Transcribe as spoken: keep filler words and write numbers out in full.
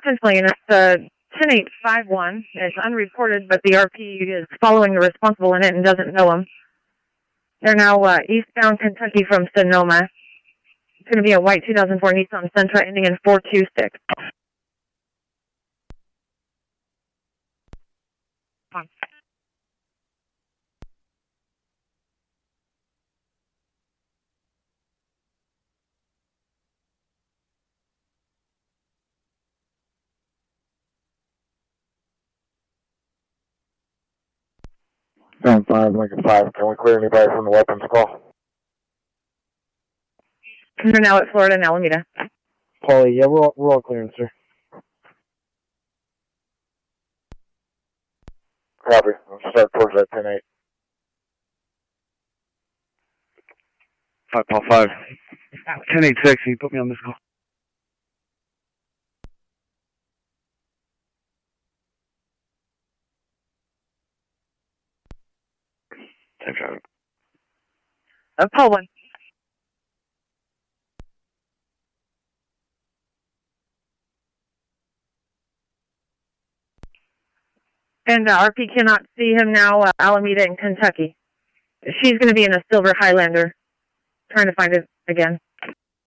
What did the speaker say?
ten plane, it's uh, ten eight five one. It's unreported, but the R P is following the responsible in it and doesn't know him. They're now uh, eastbound Kentucky from Sonoma. It's going to be a white two thousand four Nissan Sentra ending in four two six. On. ten five, Lincoln five. Can we clear anybody from the weapons call? We're now at Florida and Alameda. Paulie, yeah, we're all, we're all clearing, sir. Copy. Let's start towards that ten eight. five, Paul five. ten eight six, can you put me on this call? Time travel. Uh, Paul one. And uh, R P cannot see him now, uh, Alameda in Kentucky. She's going to be in a silver Highlander, trying to find it again.